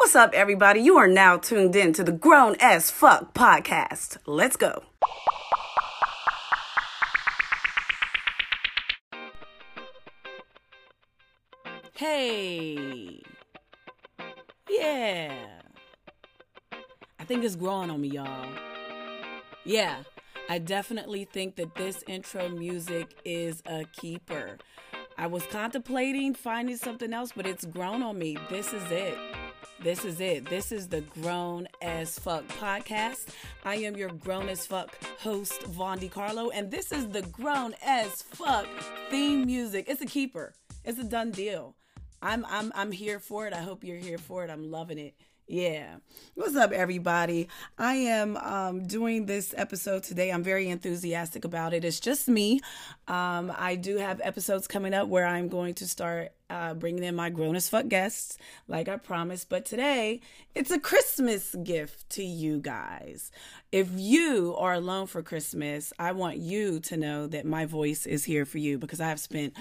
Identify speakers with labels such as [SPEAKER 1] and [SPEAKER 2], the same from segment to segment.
[SPEAKER 1] What's up, everybody? You are now tuned in to the Grown as Fuck podcast. Let's go. Hey. Yeah. I think it's growing on me, y'all. Yeah, I definitely think that this intro music is a keeper. I was contemplating finding something else, but it's grown on me. This is it. This is it. This is the Grown as Fuck podcast. I am your Grown as Fuck host, Vaughn DiCarlo, and this is the Grown as Fuck theme music. It's a keeper. It's a done deal. I'm here for it. I hope you're here for it. I'm loving it. Yeah. What's up, everybody? I am doing this episode today. I'm very enthusiastic about it. It's just me. I do have episodes coming up where I'm going to start bringing in my grown as fuck guests, like I promised. But today, it's a Christmas gift to you guys. If you are alone for Christmas, I want you to know that my voice is here for you because I have spent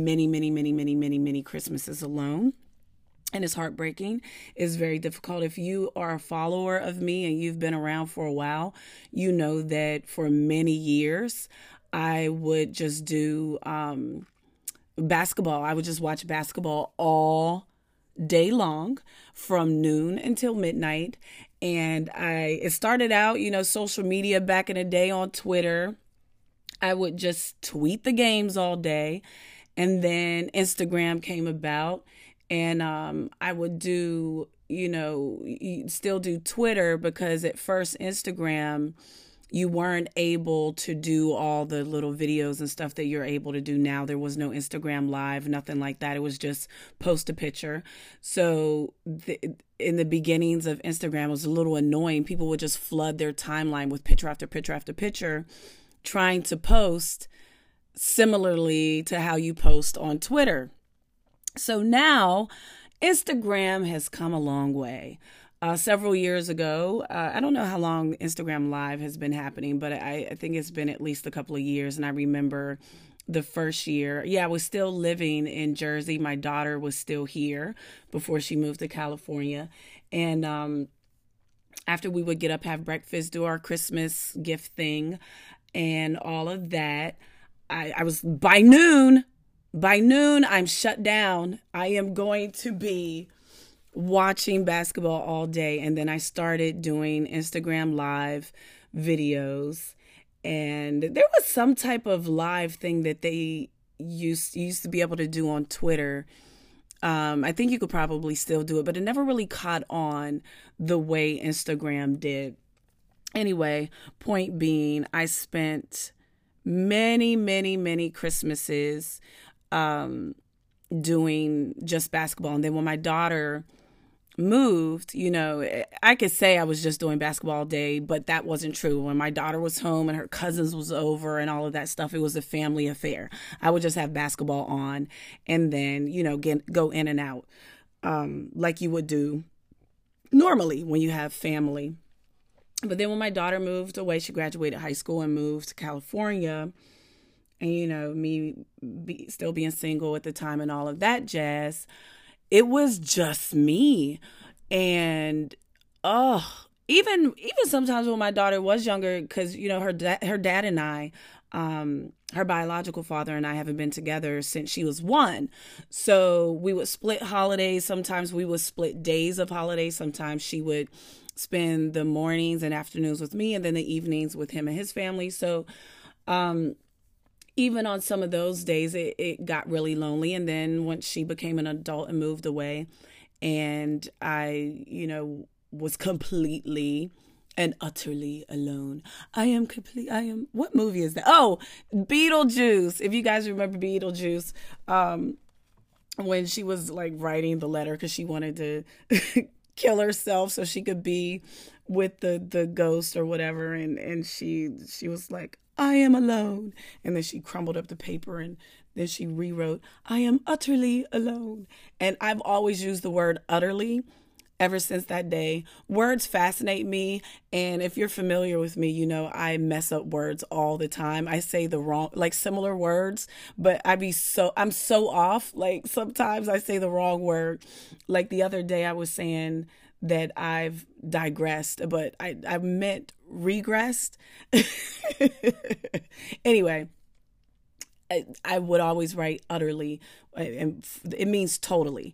[SPEAKER 1] many Christmases alone. And it's heartbreaking. It's very difficult. If you are a follower of me and you've been around for a while, you know that for many years, I would just do basketball. I would just watch basketball all day long from noon until midnight. And it started out, social media back in the day on Twitter. I would just tweet the games all day. And then Instagram came about. And I would do, still do Twitter because at first Instagram, you weren't able to do all the little videos and stuff that you're able to do now. There was no Instagram Live, nothing like that. It was just post a picture. So in the beginnings of Instagram, it was a little annoying. People would just flood their timeline with picture after picture after picture, trying to post similarly to how you post on Twitter. So now Instagram has come a long way. Several years ago, I don't know how long Instagram Live has been happening, but I think it's been at least a couple of years. And I remember the first year, I was still living in Jersey. My daughter was still here before she moved to California. And after we would get up, have breakfast, do our Christmas gift thing and all of that, I was by noon, I'm shut down. I am going to be watching basketball all day. And then I started doing Instagram Live videos. And there was some type of live thing that they used to be able to do on Twitter. I think you could probably still do it, but it never really caught on the way Instagram did. Anyway, point being, I spent many Christmases doing just basketball. And then when my daughter moved, I could say I was just doing basketball all day, but that wasn't true. When my daughter was home and her cousins was over and all of that stuff, it was a family affair. I would just have basketball on and then, go in and out like you would do normally when you have family. But then when my daughter moved away, she graduated high school and moved to California. And, me still being single at the time and all of that jazz, it was just me. And, even sometimes when my daughter was younger, because, her dad and I, her biological father and I haven't been together since she was 1. So we would split holidays. Sometimes we would split days of holidays. Sometimes she would spend the mornings and afternoons with me and then the evenings with him and his family. So, even on some of those days, it got really lonely. And then once she became an adult and moved away, and I, was completely and utterly alone. What movie is that? Oh, Beetlejuice. If you guys remember Beetlejuice, when she was like writing the letter because she wanted to kill herself so she could be with the ghost or whatever. And she was like, I am alone. And then she crumbled up the paper and then she rewrote, I am utterly alone. And I've always used the word utterly ever since that day. Words fascinate me. And if you're familiar with me, I mess up words all the time. I say the wrong, like similar words, but I'm so off. Like sometimes I say the wrong word. Like the other day I was saying that I've digressed, but I meant regressed. Anyway, I would always write utterly, and it means totally,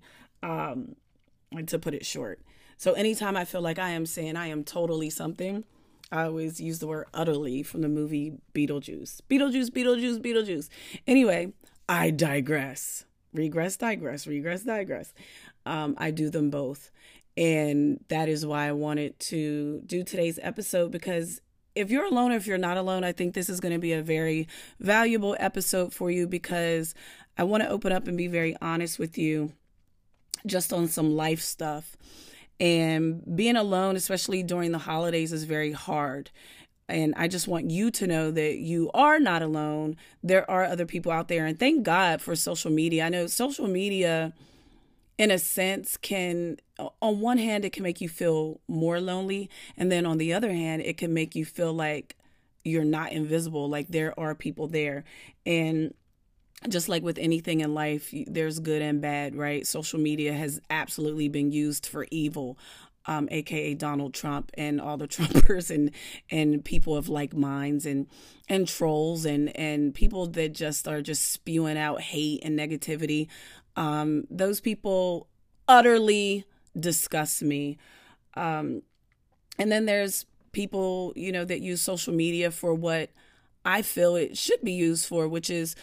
[SPEAKER 1] to put it short. So anytime I feel like I am saying I am totally something, I always use the word utterly from the movie Beetlejuice. Beetlejuice, Beetlejuice, Beetlejuice. Anyway, I digress. Regress, digress, regress, digress. I do them both. And that is why I wanted to do today's episode, because if you're alone or if you're not alone, I think this is going to be a very valuable episode for you, because I want to open up and be very honest with you just on some life stuff. And being alone, especially during the holidays, is very hard. And I just want you to know that you are not alone. There are other people out there. And thank God for social media. I know social media, in a sense, can, on one hand, it can make you feel more lonely. And then on the other hand, it can make you feel like you're not invisible, like there are people there. And just like with anything in life, there's good and bad, right? Social media has absolutely been used for evil, aka Donald Trump and all the Trumpers and people of like minds and trolls and people that just are just spewing out hate and negativity. Those people utterly disgust me. And then there's people, that use social media for what I feel it should be used for, which is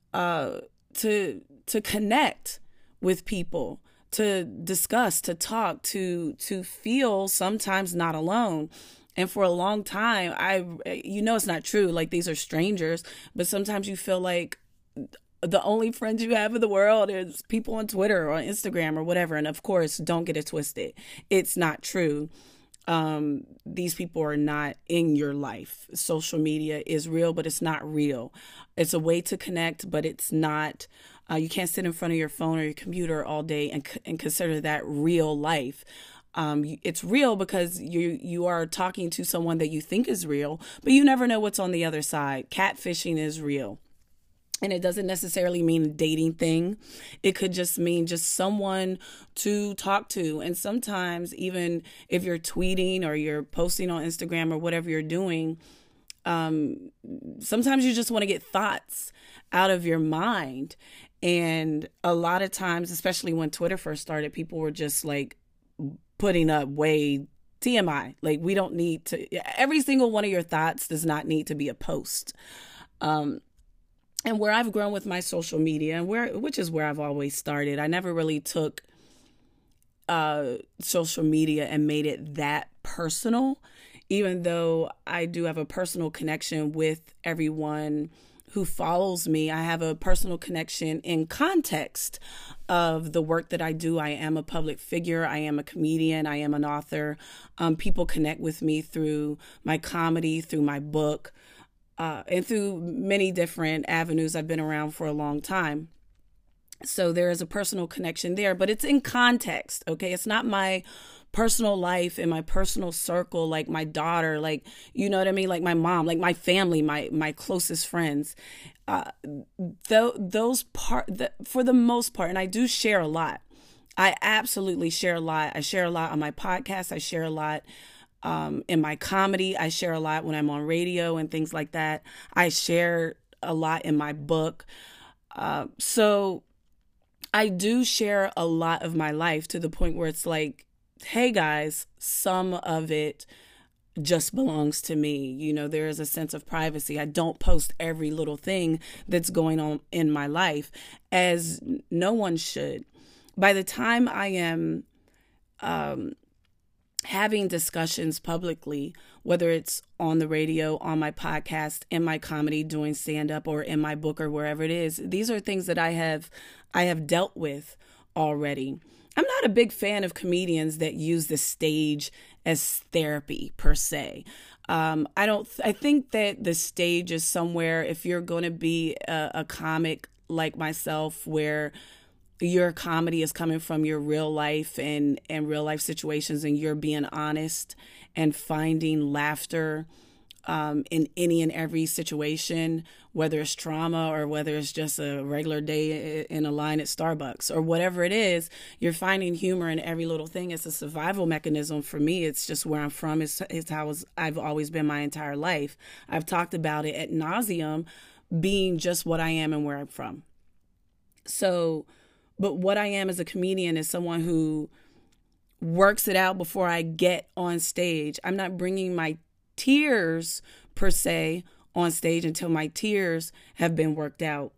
[SPEAKER 1] to connect with people, to discuss, to talk, to feel sometimes not alone. And for a long time, it's not true. Like, these are strangers, but sometimes you feel like the only friends you have in the world is people on Twitter or on Instagram or whatever. And of course, don't get it twisted. It's not true. These people are not in your life. Social media is real, but it's not real. It's a way to connect, but it's not. You can't sit in front of your phone or your computer all day and consider that real life. It's real because you are talking to someone that you think is real, but you never know what's on the other side. Catfishing is real. And it doesn't necessarily mean a dating thing. It could just mean just someone to talk to. And sometimes even if you're tweeting or you're posting on Instagram or whatever you're doing, sometimes you just want to get thoughts out of your mind. And a lot of times, especially when Twitter first started, people were just like putting up way TMI. Like, we don't need to, every single one of your thoughts does not need to be a post. And where I've grown with my social media, which is where I've always started, I never really took social media and made it that personal, even though I do have a personal connection with everyone who follows me. I have a personal connection in context of the work that I do. I am a public figure. I am a comedian. I am an author. People connect with me through my comedy, through my book, and through many different avenues. I've been around for a long time. So there is a personal connection there, but it's in context, okay? It's not my personal life and my personal circle, like my daughter, like, you know what I mean? Like my mom, like my family, my closest friends. For the most part, and I do share a lot. I absolutely share a lot. I share a lot on my podcast. I share a lot in my comedy. I share a lot when I'm on radio and things like that. I share a lot in my book. So I do share a lot of my life to the point where it's like, hey guys, some of it just belongs to me. You know, there is a sense of privacy. I don't post every little thing that's going on in my life, as no one should. By the time I am having discussions publicly, whether it's on the radio, on my podcast, in my comedy, doing stand-up, or in my book, or wherever it is, these are things that I have dealt with already. I'm not a big fan of comedians that use the stage as therapy per se. I think that the stage is somewhere, if you're going to be a comic like myself, where your comedy is coming from your real life and real life situations, and you're being honest and finding laughter in any and every situation, whether it's trauma or whether it's just a regular day in a line at Starbucks or whatever it is, you're finding humor in every little thing. It's a survival mechanism for me. It's just where I'm from. It's how I've always been my entire life. I've talked about it ad nauseum, being just what I am and where I'm from. So, but what I am as a comedian is someone who works it out before I get on stage. I'm not bringing my tears per se on stage until my tears have been worked out,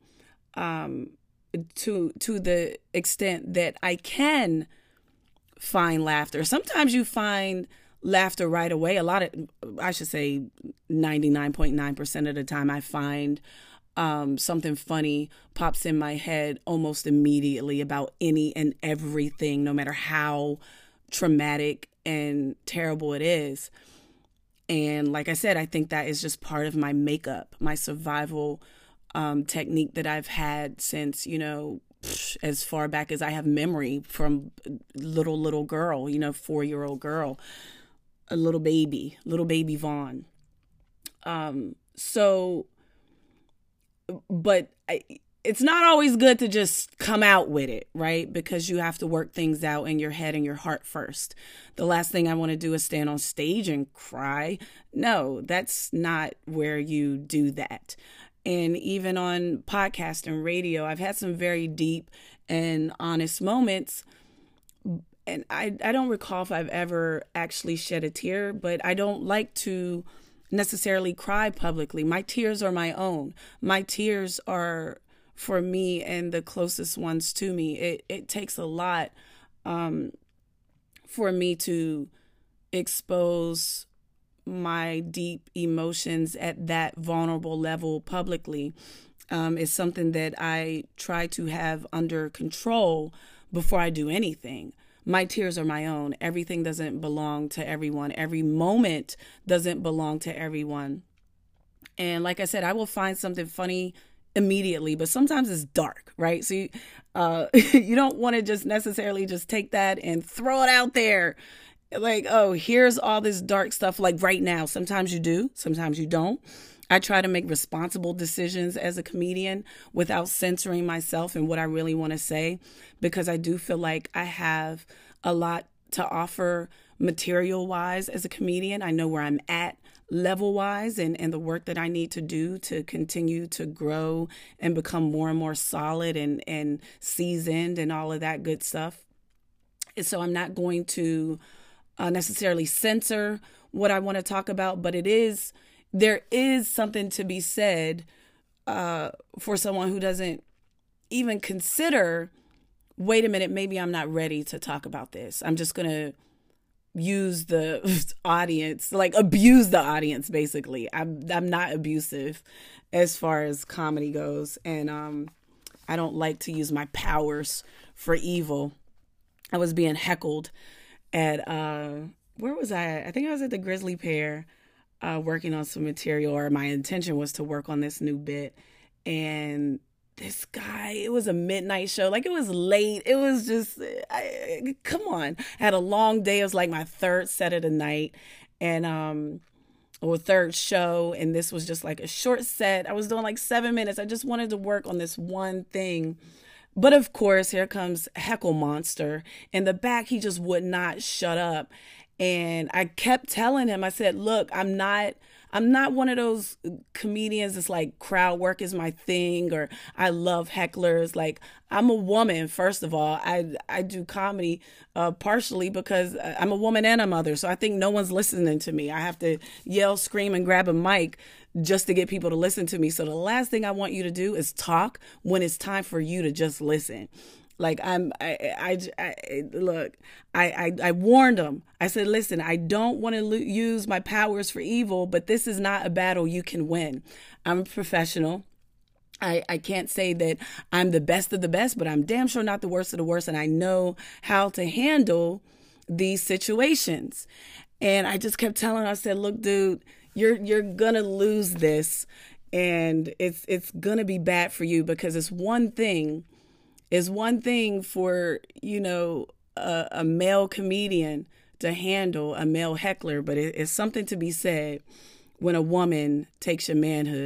[SPEAKER 1] to the extent that I can find laughter. Sometimes you find laughter right away. I should say 99.9% of the time I find something funny pops in my head almost immediately about any and everything, no matter how traumatic and terrible it is. And like I said, I think that is just part of my makeup, my survival technique that I've had since, as far back as I have memory, from little girl, 4-year-old girl, a little baby Vaughn. It's not always good to just come out with it, right? Because you have to work things out in your head and your heart first. The last thing I want to do is stand on stage and cry. No, that's not where you do that. And even on podcast and radio, I've had some very deep and honest moments. And I don't recall if I've ever actually shed a tear, but I don't like to necessarily cry publicly. My tears are my own. My tears are for me and the closest ones to me. It takes a lot for me to expose my deep emotions at that vulnerable level publicly. It's something that I try to have under control before I do anything. My tears are my own. Everything doesn't belong to everyone. Every moment doesn't belong to everyone. And like I said, I will find something funny immediately, but sometimes it's dark, right? So you don't want to just necessarily just take that and throw it out there. Like, oh, here's all this dark stuff, like right now. Sometimes you do, sometimes you don't. I try to make responsible decisions as a comedian without censoring myself and what I really want to say, because I do feel like I have a lot to offer material-wise as a comedian. I know where I'm at level-wise and the work that I need to do to continue to grow and become more and more solid and seasoned and all of that good stuff. And so I'm not going to necessarily censor what I want to talk about, but there is something to be said for someone who doesn't even consider, wait a minute, maybe I'm not ready to talk about this. I'm just going to use the audience, like abuse the audience, basically. I'm not abusive as far as comedy goes. And I don't like to use my powers for evil. I was being heckled at, where was I? I think I was at the Grizzly Pear, working on some material, or my intention was to work on this new bit. And this guy, it was a midnight show. Like, it was late. It was just, come on. I had a long day. It was like my third set of the night or third show. And this was just like a short set. I was doing like 7 minutes. I just wanted to work on this one thing. But of course, here comes Heckle Monster. In the back, he just would not shut up. And I kept telling him, I said, look, I'm not one of those comedians that's like crowd work is my thing, or I love hecklers. Like, I'm a woman, first of all. I do comedy partially because I'm a woman and a mother. So I think no one's listening to me. I have to yell, scream, and grab a mic just to get people to listen to me. So the last thing I want you to do is talk when it's time for you to just listen. Like, look, I warned him. I said, listen, I don't want to use my powers for evil, but this is not a battle you can win. I'm a professional. I can't say that I'm the best of the best, but I'm damn sure not the worst of the worst. And I know how to handle these situations. And I just kept telling him, I said, look, dude, you're going to lose this. And it's going to be bad for you, because it's one thing for, a male comedian to handle a male heckler, but it's something to be said when a woman takes your manhood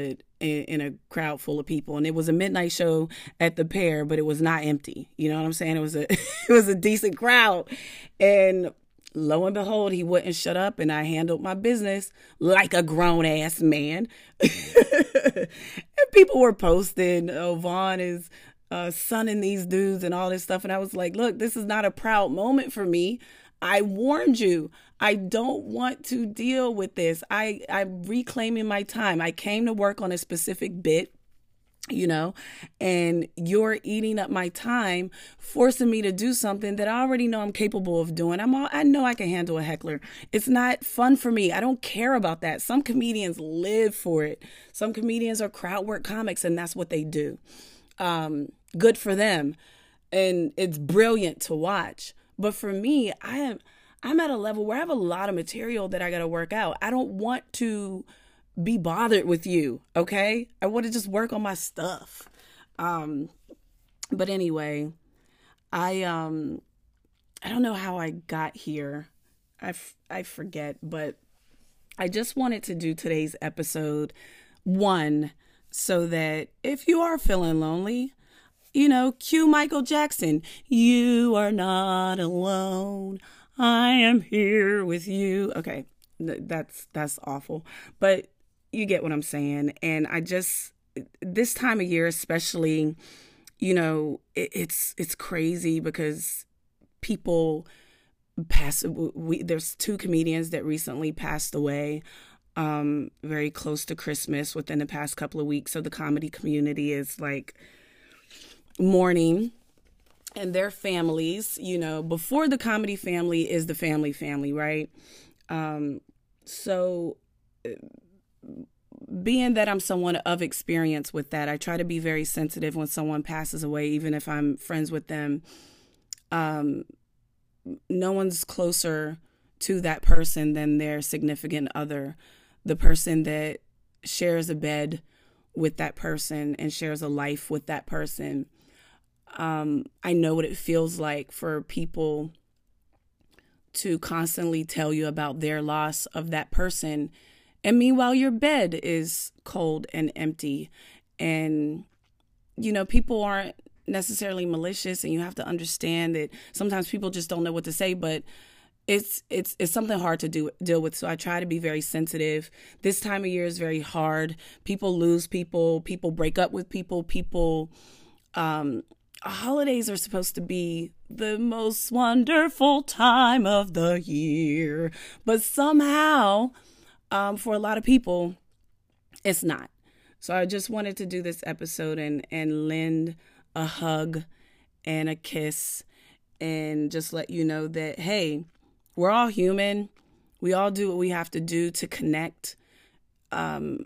[SPEAKER 1] in a crowd full of people. And it was a midnight show at the Pear, but it was not empty. You know what I'm saying? It was it was a decent crowd. And lo and behold, he wouldn't shut up, and I handled my business like a grown ass man. And people were posting, oh, Vaughn is sunning these dudes and all this stuff. And I was like, look, this is not a proud moment for me. I warned you. I don't want to deal with this. I'm reclaiming my time. I came to work on a specific bit, you know, and you're eating up my time, forcing me to do something that I already know I'm capable of doing. I know I can handle a heckler. It's not fun for me. I don't care about that. Some comedians live for it. Some comedians are crowd work comics, and that's what they do. Good for them. And it's brilliant to watch. But for me, I'm at a level where I have a lot of material that I got to work out. I don't want to be bothered with you, okay? I want to just work on my stuff. But anyway, I don't know how I got here. I forget, but I just wanted to do today's episode, one, so that if you are feeling lonely, you know, cue Michael Jackson. You are not alone. I am here with you. Okay, that's awful, but you get what I'm saying. And I just, this time of year especially, you know, it's crazy because people pass. There's two comedians that recently passed away very close to Christmas within the past couple of weeks. So the comedy community is like mourning, and their families, you know, before the comedy family is the family, right? So being that I'm someone of experience with that, I try to be very sensitive when someone passes away, even if I'm friends with them. No one's closer to that person than their significant other, the person that shares a bed with that person and shares a life with that person. I know what it feels like for people to constantly tell you about their loss of that person. And meanwhile, your bed is cold and empty. And, you know, people aren't necessarily malicious, and you have to understand that sometimes people just don't know what to say, but it's something hard to deal with. So I try to be very sensitive. This time of year is very hard. People lose people break up with people, holidays are supposed to be the most wonderful time of the year, but somehow, for a lot of people, it's not. So I just wanted to do this episode and lend a hug and a kiss and just let you know that, hey, we're all human. We all do what we have to do to connect. During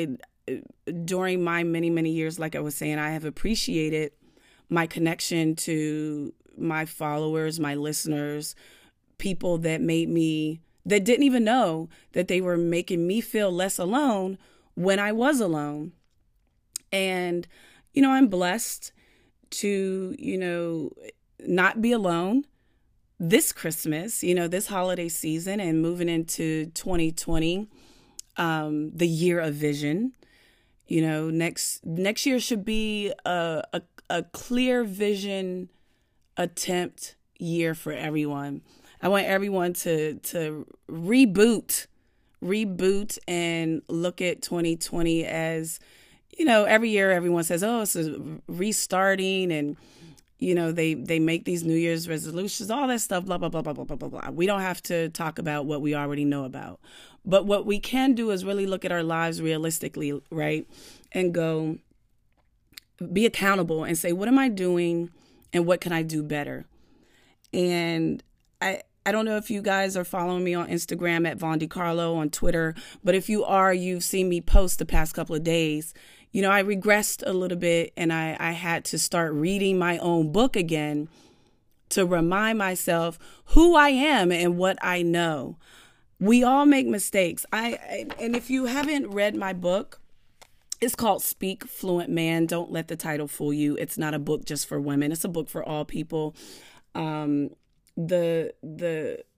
[SPEAKER 1] my many, many years, like I was saying, I have appreciated my connection to my followers, my listeners, people that that didn't even know that they were making me feel less alone when I was alone. And, you know, I'm blessed to, you know, not be alone this Christmas, you know, this holiday season, and moving into 2020, the year of vision. You know, next year should be a clear vision attempt year for everyone. I want everyone to reboot and look at 2020 as, you know, every year everyone says, oh, it's a restarting, and, you know, they make these New Year's resolutions, all that stuff, blah, blah, blah, blah, blah, blah, blah, blah. We don't have to talk about what we already know about. But what we can do is really look at our lives realistically, right? And go be accountable and say, what am I doing and what can I do better? And I don't know if you guys are following me on Instagram at Von DiCarlo, on Twitter, but if you are, you've seen me post the past couple of days. You know, I regressed a little bit, and I had to start reading my own book again to remind myself who I am and what I know. We all make mistakes. And if you haven't read my book, it's called Speak Fluent Man. Don't let the title fool you. It's not a book just for women. It's a book for all people. The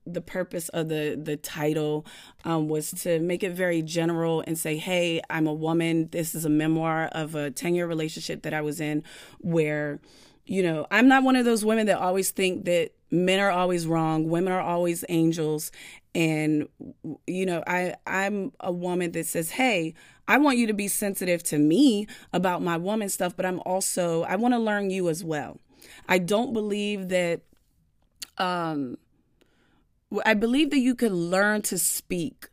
[SPEAKER 1] the purpose of the title was to make it very general and say, hey, I'm a woman. This is a memoir of a 10-year relationship that I was in where, I'm not one of those women that always think that men are always wrong, women are always angels. And, I'm a woman that says, hey, I want you to be sensitive to me about my woman stuff, but I want to learn you as well. I don't believe that, I believe that you can learn to speak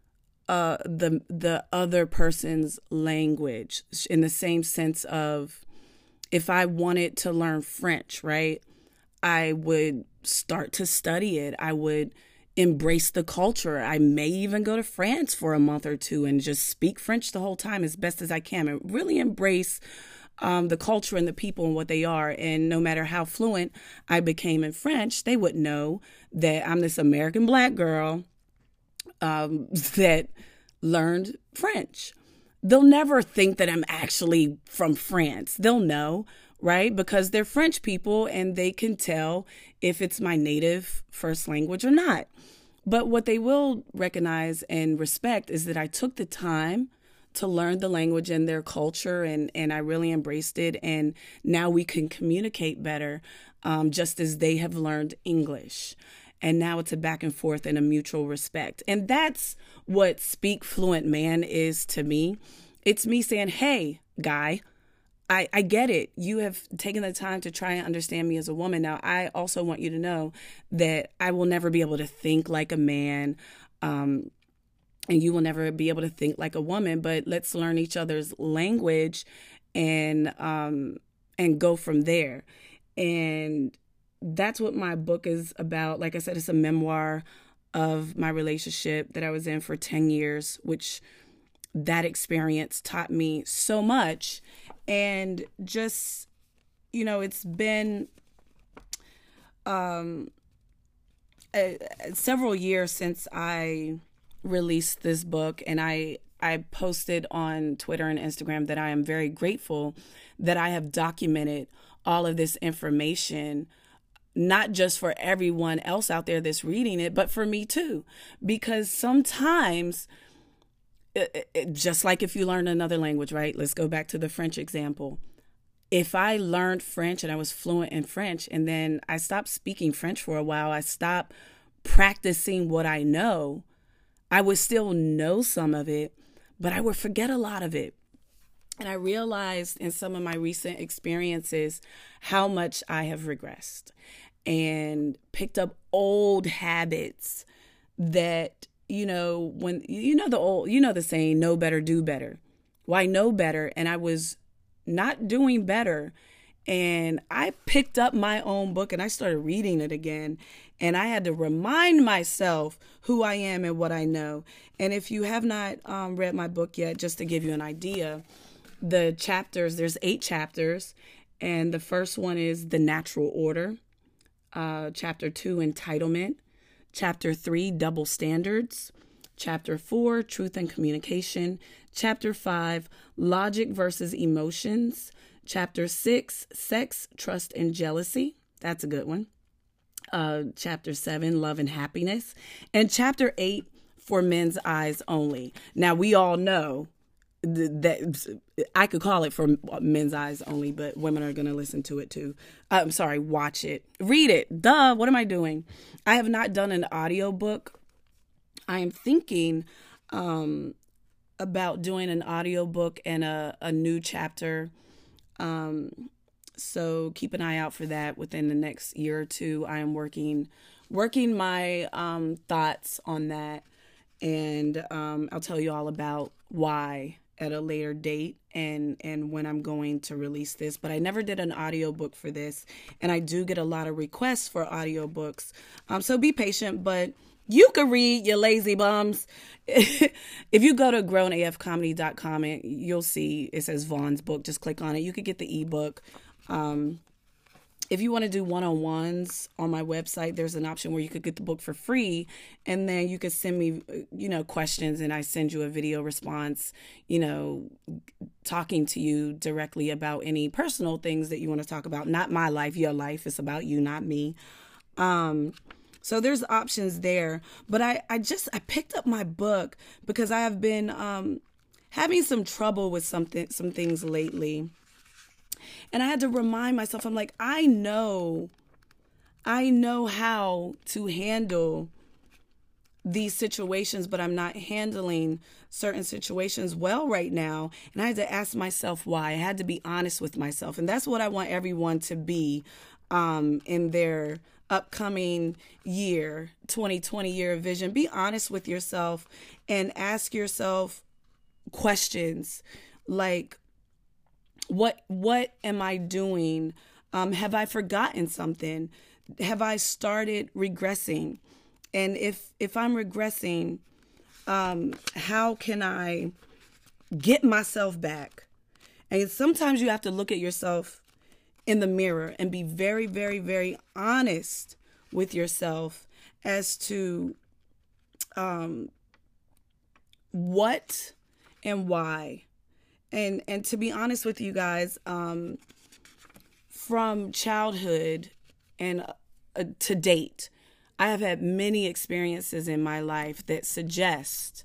[SPEAKER 1] the other person's language in the same sense of, if I wanted to learn French, right, I would start to study it. I would embrace the culture. I may even go to France for a month or two and just speak French the whole time as best as I can and really embrace the culture and the people and what they are. And no matter how fluent I became in French, they would know that I'm this American Black girl that learned French. They'll never think that I'm actually from France. They'll know, right? Because they're French people and they can tell if it's my native first language or not. But what they will recognize and respect is that I took the time to learn the language and their culture, and I really embraced it. And now we can communicate better, just as they have learned English. And now it's a back and forth and a mutual respect. And that's what Speak Fluent Man is to me. It's me saying, hey, guy, I get it. You have taken the time to try and understand me as a woman. Now, I also want you to know that I will never be able to think like a man, and you will never be able to think like a woman. But let's learn each other's language and go from there. And that's what my book is about. Like I said, it's a memoir of my relationship that I was in for 10 years, which that experience taught me so much. And just, it's been several years since I released this book, and I posted on Twitter and Instagram that I am very grateful that I have documented all of this information, not just for everyone else out there that's reading it, but for me too. Because sometimes, just like if you learn another language, right? Let's go back to the French example. If I learned French and I was fluent in French, and then I stopped speaking French for a while, I stopped practicing what I know, I would still know some of it, but I would forget a lot of it. And I realized in some of my recent experiences how much I have regressed and picked up old habits that, when the saying, know better, do better. Well, I know better, and I was not doing better. And I picked up my own book and I started reading it again. And I had to remind myself who I am and what I know. And if you have not read my book yet, just to give you an idea, the chapters, there's 8 chapters. And the first one is The Natural Order. Chapter 2, Entitlement. Chapter 3, Double Standards. Chapter 4, Truth and Communication. Chapter 5, Logic versus Emotions. Chapter 6, Sex, Trust, and Jealousy. That's a good one. Chapter 7, Love and Happiness. And Chapter 8, For Men's Eyes Only. Now, we all know that I could call it For Men's Eyes Only, but women are going to listen to it too. I'm sorry, watch it. Read it. Duh, what am I doing? I have not done an audiobook. I am thinking about doing an audiobook and a new chapter. So keep an eye out for that within the next year or two. I am working my thoughts on that, and I'll tell you all about why at a later date and when I'm going to release this. But I never did an audiobook for this, and I do get a lot of requests for audiobooks. So be patient, but you can read, you lazy bums. If you go to grownafcomedy.com, and you'll see it says Vaughn's book. Just click on it. You could get the ebook. If you want to do one-on-ones on my website, there's an option where you could get the book for free, and then you could send me, questions, and I send you a video response, talking to you directly about any personal things that you want to talk about. Not my life, your life. It's about you, not me. So there's options there. But I picked up my book because I have been having some trouble with some things lately. And I had to remind myself, I'm like, I know how to handle these situations, but I'm not handling certain situations well right now. And I had to ask myself why. I had to be honest with myself. And that's what I want everyone to be in their upcoming year, 2020 year of vision. Be honest with yourself and ask yourself questions like, what am I doing? Have I forgotten something? Have I started regressing? And if I'm regressing, how can I get myself back? And sometimes you have to look at yourself in the mirror and be very, very, very honest with yourself as to what and why. And to be honest with you guys, from childhood and to date, I have had many experiences in my life that suggest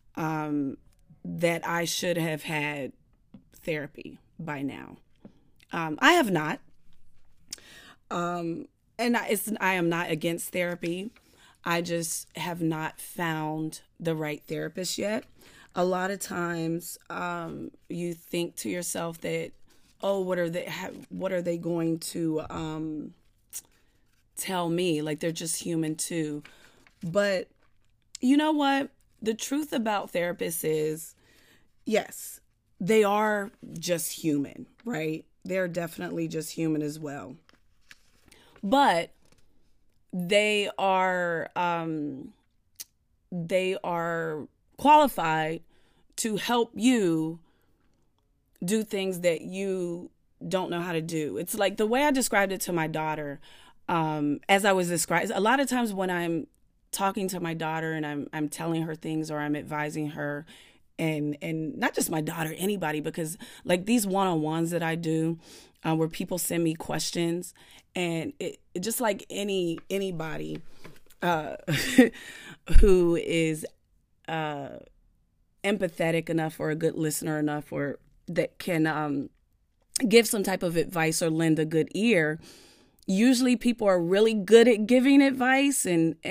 [SPEAKER 1] that I should have had therapy by now. I have not. And I am not against therapy. I just have not found the right therapist yet. A lot of times you think to yourself that, oh, what are they going to tell me? Like, they're just human too. But you know what? The truth about therapists is, yes, they are just human, right? They're definitely just human as well. But they are qualified to help you do things that you don't know how to do. It's like the way I described it to my daughter, as I was describing. A lot of times when I'm talking to my daughter and I'm telling her things or I'm advising her, and not just my daughter, anybody, because like these one-on-ones that I do, where people send me questions, and it just like anybody who is empathetic enough or a good listener enough, or that can give some type of advice or lend a good ear. Usually people are really good at giving advice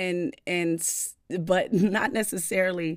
[SPEAKER 1] but not necessarily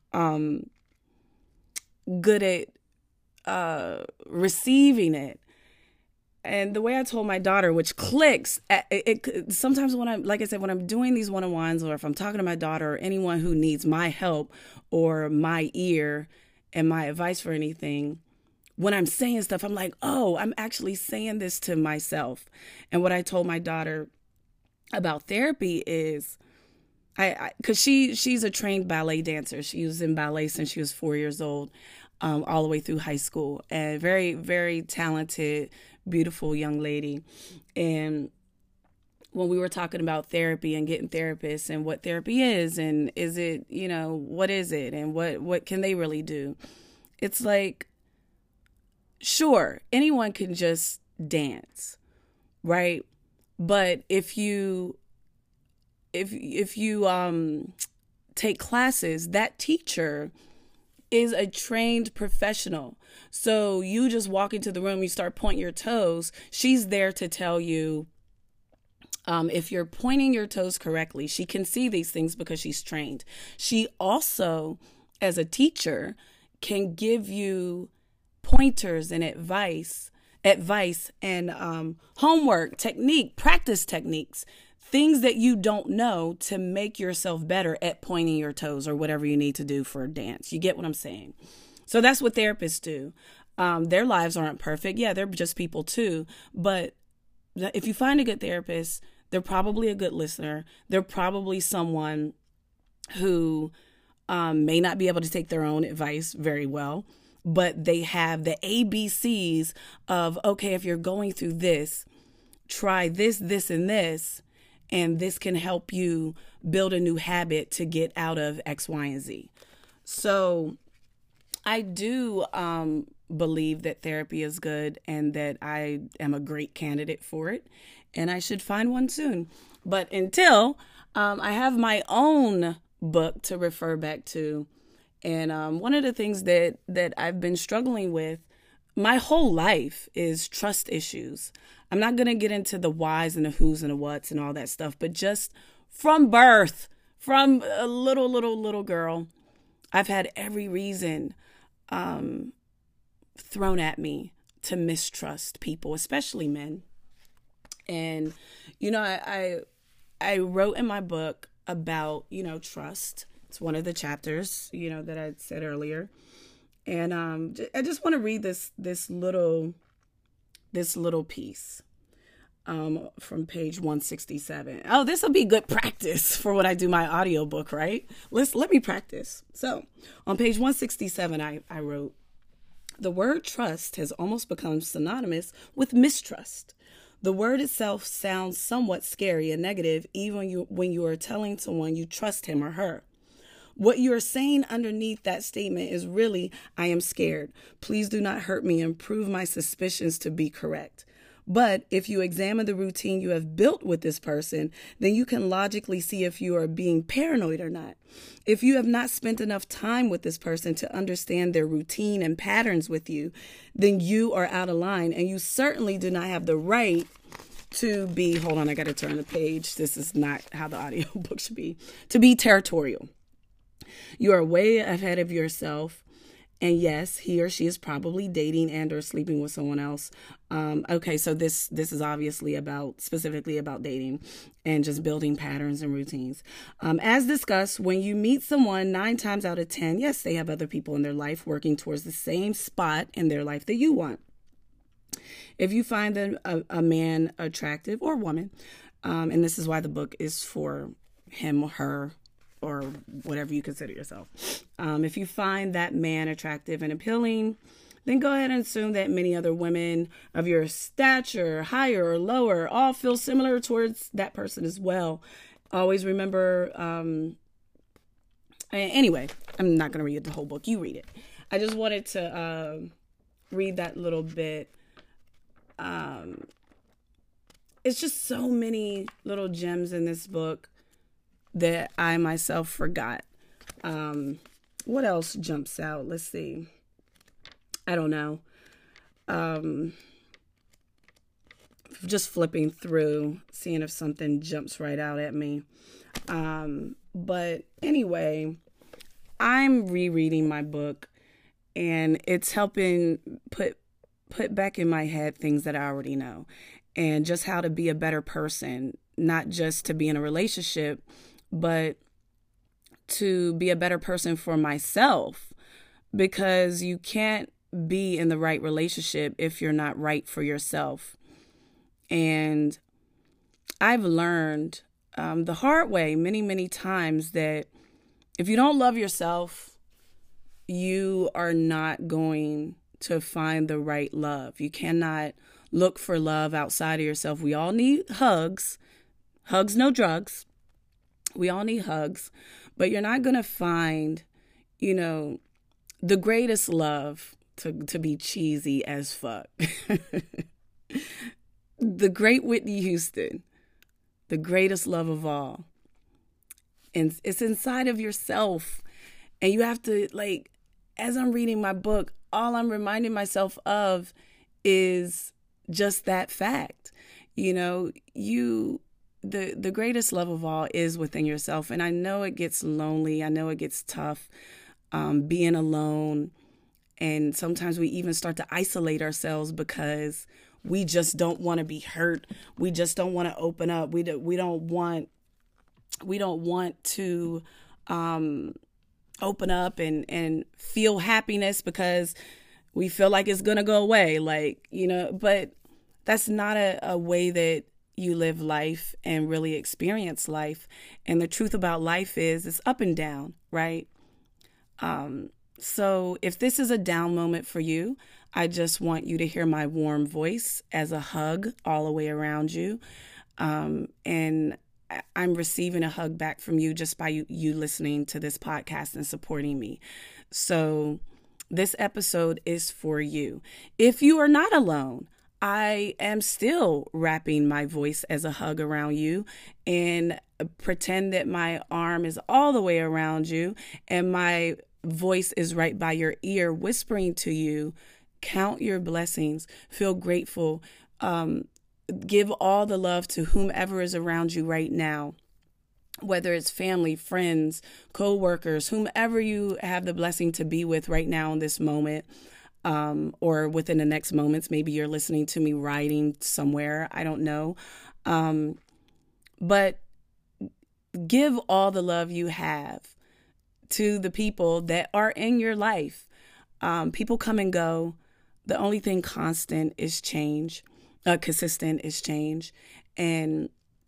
[SPEAKER 1] good at receiving it. And the way I told my daughter, which clicks, sometimes when I'm doing these one-on-ones, or if I'm talking to my daughter or anyone who needs my help or my ear and my advice for anything, when I'm saying stuff, I'm like, oh, I'm actually saying this to myself. And what I told my daughter about therapy is, because she's a trained ballet dancer. She was in ballet since she was 4 years old, all the way through high school, and very, very talented, beautiful young lady. And when we were talking about therapy and getting therapists and what therapy is, and is it, what is it, and what can they really do? It's like, sure, anyone can just dance, right? But if you take classes, that teacher is a trained professional. So you just walk into the room, you start pointing your toes. She's there to tell you if you're pointing your toes correctly. She can see these things because she's trained. She also, as a teacher, can give you pointers and advice and homework, technique, practice techniques, things that you don't know to make yourself better at pointing your toes or whatever you need to do for a dance. You get what I'm saying? So that's what therapists do. Their lives aren't perfect. Yeah, they're just people too. But if you find a good therapist, they're probably a good listener. They're probably someone who may not be able to take their own advice very well, but they have the ABCs of, okay, if you're going through this, try this, this, and this. And this can help you build a new habit to get out of X, Y, and Z. So I do believe that therapy is good and that I am a great candidate for it. and I should find one soon. But until I have my own book to refer back to. And one of the things that I've been struggling with my whole life is trust issues. I'm not going to get into the whys and the whos and the whats and all that stuff, but just from birth, from a little girl, I've had every reason thrown at me to mistrust people, especially men. And, I wrote in my book about, trust. It's one of the chapters, that I said earlier. And I just want to read this little piece from page 167. Oh, this will be good practice for when I do my audiobook, right? Let me practice. So on page 167, I wrote, the word trust has almost become synonymous with mistrust. The word itself sounds somewhat scary and negative, even when you are telling someone you trust him or her. What you are saying underneath that statement is really, I am scared. Please do not hurt me and prove my suspicions to be correct. But if you examine the routine you have built with this person, then you can logically see if you are being paranoid or not. If you have not spent enough time with this person to understand their routine and patterns with you, then you are out of line, and you certainly do not have the right to be, hold on, I got to turn the page. This is not how the audiobook should be, to be territorial. You are way ahead of yourself. And yes, he or she is probably dating and or sleeping with someone else. Okay, so this is obviously specifically about dating and just building patterns and routines. As discussed, when you meet someone 9 times out of 10, yes, they have other people in their life working towards the same spot in their life that you want. If you find a man attractive or woman, and this is why the book is for him or her, or whatever you consider yourself. If you find that man attractive and appealing, then go ahead and assume that many other women of your stature, higher or lower, all feel similar towards that person as well. Always remember, anyway, I'm not going to read the whole book. You read it. I just wanted to read that little bit. It's just so many little gems in this book that I myself forgot. What else jumps out? Let's see. I don't know. Just flipping through, seeing if something jumps right out at me. But anyway, I'm rereading my book, and it's helping put back in my head things that I already know, and just how to be a better person, not just to be in a relationship, but to be a better person for myself, because you can't be in the right relationship if you're not right for yourself. And I've learned the hard way many, many times that if you don't love yourself, you are not going to find the right love. You cannot look for love outside of yourself. We all need hugs. Hugs, no drugs. We all need hugs, but you're not going to find, the greatest love, to be cheesy as fuck. The great Whitney Houston, the greatest love of all. And it's inside of yourself. And you have to, as I'm reading my book, all I'm reminding myself of is just that fact. The greatest love of all is within yourself. And I know it gets lonely. I know it gets tough being alone. And sometimes we even start to isolate ourselves because we just don't want to be hurt. We just don't want to open up. We don't want to open up and feel happiness because we feel like it's going to go away. But that's not a way that you live life and really experience life. And the truth about life is it's up and down, right? So if this is a down moment for you, I just want you to hear my warm voice as a hug all the way around you. And I'm receiving a hug back from you just by you listening to this podcast and supporting me. So this episode is for you. If you are not alone, I am still wrapping my voice as a hug around you and pretend that my arm is all the way around you and my voice is right by your ear, whispering to you, count your blessings, feel grateful, give all the love to whomever is around you right now, whether it's family, friends, co-workers, whomever you have the blessing to be with right now in this moment, or within the next moments. Maybe you're listening to me riding somewhere. I don't know. But give all the love you have to the people that are in your life. People come and go. The only thing constant is change. Consistent is change. And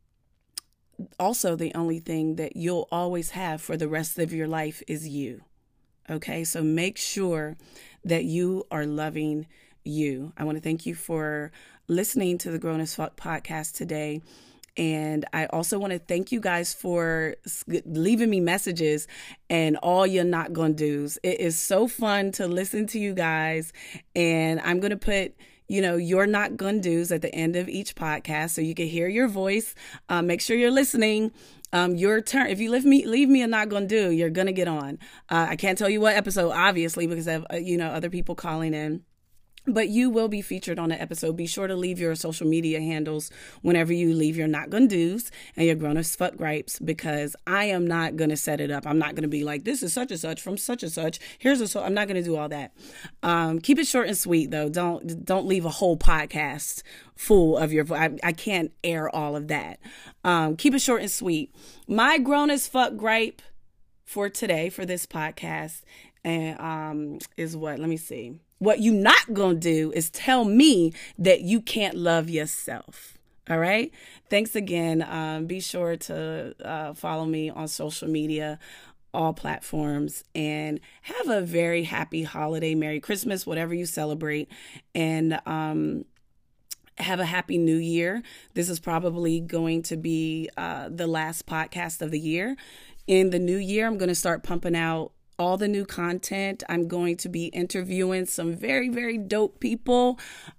[SPEAKER 1] also the only thing that you'll always have for the rest of your life is you. Okay, so make sure that you are loving you. I want to thank you for listening to the Grown as Fuck podcast today. And I also want to thank you guys for leaving me messages and all you're not gonna do's. It is so fun to listen to you guys. And I'm going to put, you're not gonna do's at the end of each podcast so you can hear your voice. Make sure you're listening. Your turn. If you leave me a not gonna do, you're gonna get on. I can't tell you what episode, obviously, because I have, other people calling in. But you will be featured on the episode. Be sure to leave your social media handles whenever you leave your not gonna do's and your grown as fuck gripes, because I am not gonna set it up. I'm not gonna be like, this is such and such from such and such. I'm not gonna do all that. Keep it short and sweet though. Don't leave a whole podcast full of your voice. I can't air all of that. Keep it short and sweet. My grown as fuck gripe for today, for this podcast, is what? Let me see. What you not gonna do is tell me that you can't love yourself. All right. Thanks again. Be sure to follow me on social media, all platforms, and have a very happy holiday, Merry Christmas, whatever you celebrate, and have a happy new year. This is probably going to be the last podcast of the year. In the new year, I'm going to start pumping out all the new content. I'm going to be interviewing some very, very dope people.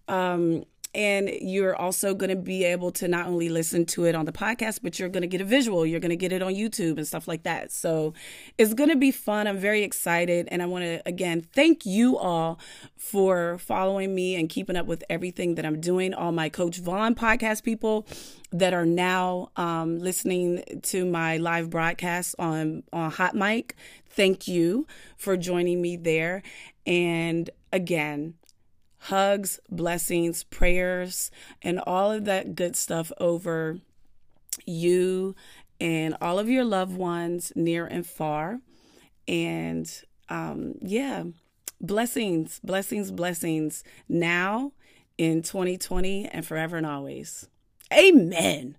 [SPEAKER 1] And you're also going to be able to not only listen to it on the podcast, but you're going to get a visual. You're going to get it on YouTube and stuff like that. So it's going to be fun. I'm very excited. And I want to, again, thank you all for following me and keeping up with everything that I'm doing. All my Coach Vaughn podcast people that are now listening to my live broadcast on Hot Mic. Thank you for joining me there. And again, hugs, blessings, prayers, and all of that good stuff over you and all of your loved ones near and far. And blessings, blessings, blessings now in 2020 and forever and always. Amen.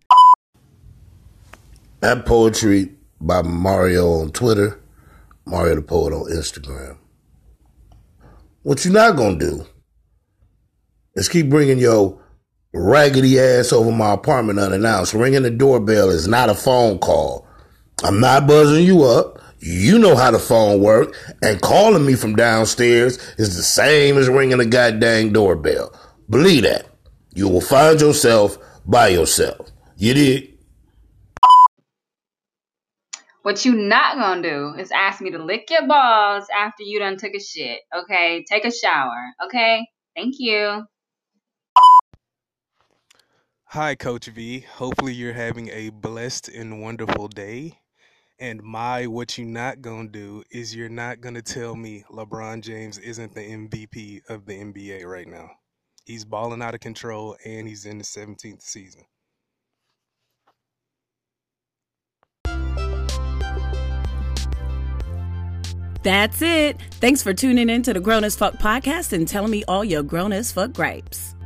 [SPEAKER 2] That poetry by Mario on Twitter, Mario the Poet on Instagram. What you not gonna do is keep bringing your raggedy ass over my apartment unannounced. Ringing the doorbell is not a phone call. I'm not buzzing you up. You know how the phone works. And calling me from downstairs is the same as ringing a goddamn doorbell. Believe that. You will find yourself by yourself. You dig?
[SPEAKER 3] What you not gonna do is ask me to lick your balls after you done took a shit, okay? Take a shower, okay? Thank you.
[SPEAKER 4] Hi, Coach V. Hopefully you're having a blessed and wonderful day. And what you not gonna do is you're not gonna tell me LeBron James isn't the MVP of the NBA right now. He's balling out of control and he's in the 17th season.
[SPEAKER 1] That's it. Thanks for tuning in to the Grown as Fuck podcast and telling me all your grown as fuck gripes.